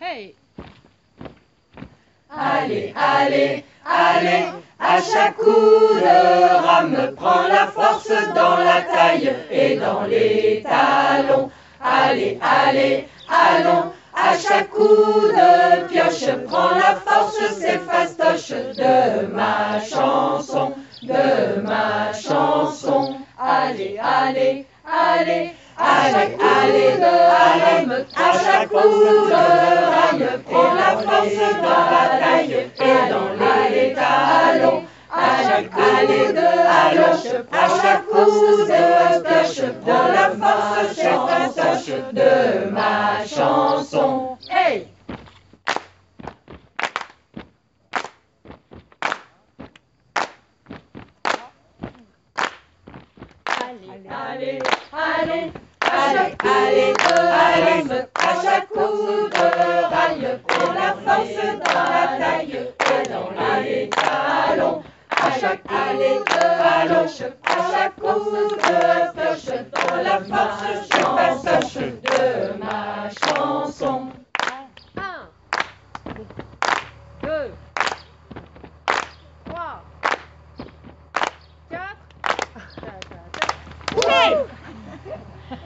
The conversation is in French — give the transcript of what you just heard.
Hey! Allez, allez, allez, à chaque coup de rame, prends la force dans la taille et dans les talons. Allez, allez, allons, à chaque coup de pioche, prends la force, c'est fastoche de ma chanson, de ma chanson. Allez, allez, allez, à chaque allée de rame, à chaque coup de rame, prends la force dans la taille et dans les talons. À chaque allée de haloche, à chaque coup de pioche, dans la force, c'est fastoche de ma chanson. Hey! Allez, allez, allez, allez, allez, à chaque coup de raille, prends la force dans la taille et dans les talons. À chaque allée de haloche, à chaque coup de pioche, dans la force, je fastoche